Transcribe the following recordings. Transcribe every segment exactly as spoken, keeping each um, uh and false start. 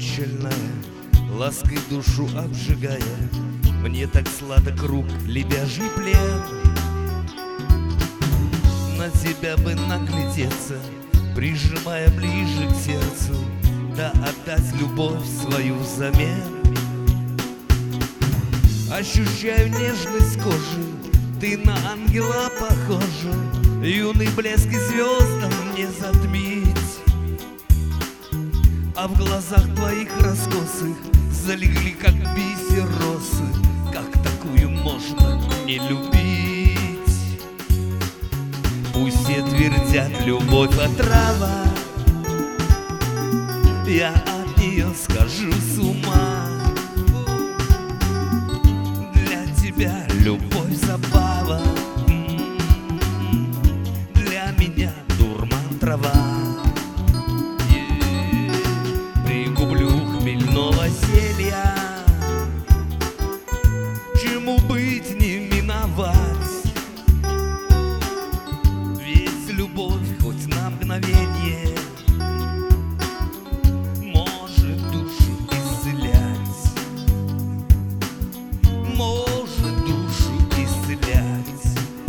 шальная, лаской душу обжигая. Мне так сладок рук лебяжий плен. На тебя бы наглядеться, прижимая ближе к сердцу, да отдать любовь свою взамен. Ощущаю нежность кожи, ты на ангела похожа, юный блеск и звездам не затмить. А в глазах твоих раскосых залегли, как бисер росы. Как такую можно не любить? Пусть все твердят, любовь отрава, я от нее схожу с ума. Для тебя любовь забава, для меня дурман трава. Пригублю хмельного зелья, чему быть не миновать. Ведь любовь хоть на мгновенье может душу исцелять, может душу исцелять.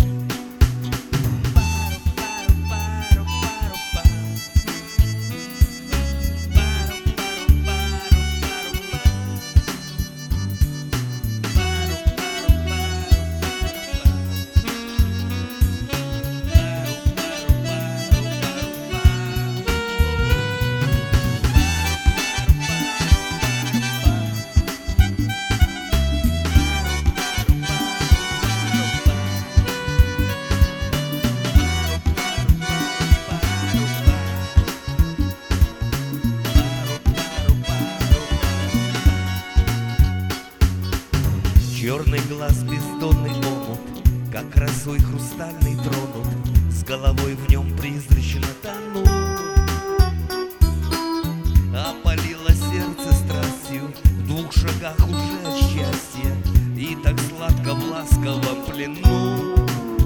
Черный глаз, бездонный омут, как росой хрустальный тронут, с головой в нем призрачно тону. Опалило сердце страстью, в двух шагах уже от счастья, и так сладко в ласковом плену.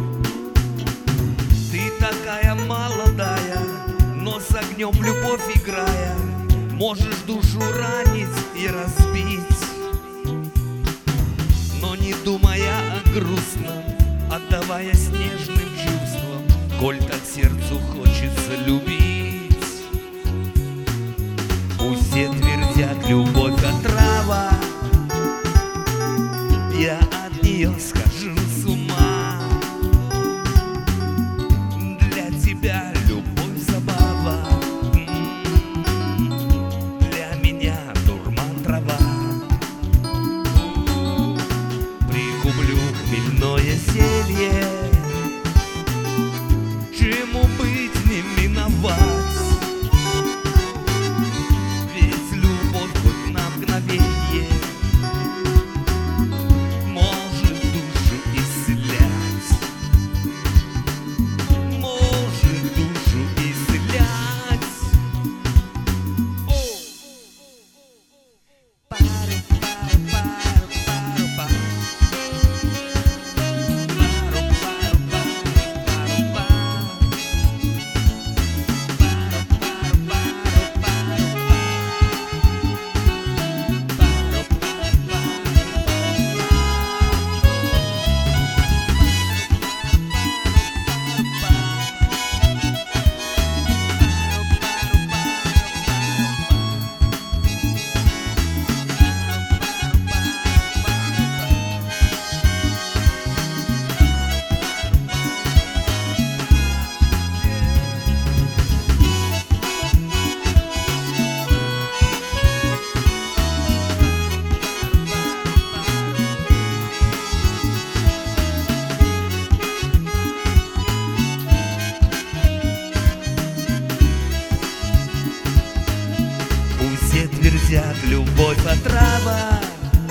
Ты такая молодая, но с огнем любовь играя, можешь душу ранить и разбить. Но не думая о грустном, отдаваясь нежным чувствам, коль так сердцу хочется любить. Пусть все твердят, любовь отрава, я от нее схожу с ума. Для тебя любовь забава, для меня дурман трава. Хмельное зелье, чему быть не миновать. Ведь любовь хоть на мгновенье может душу исцелять, может душу исцелять. Все твердят, любовь отрава,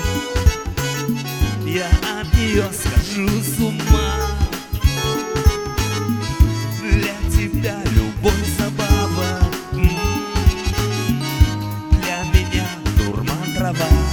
я от нее схожу с ума. Для тебя любовь забава, для меня дурман трава.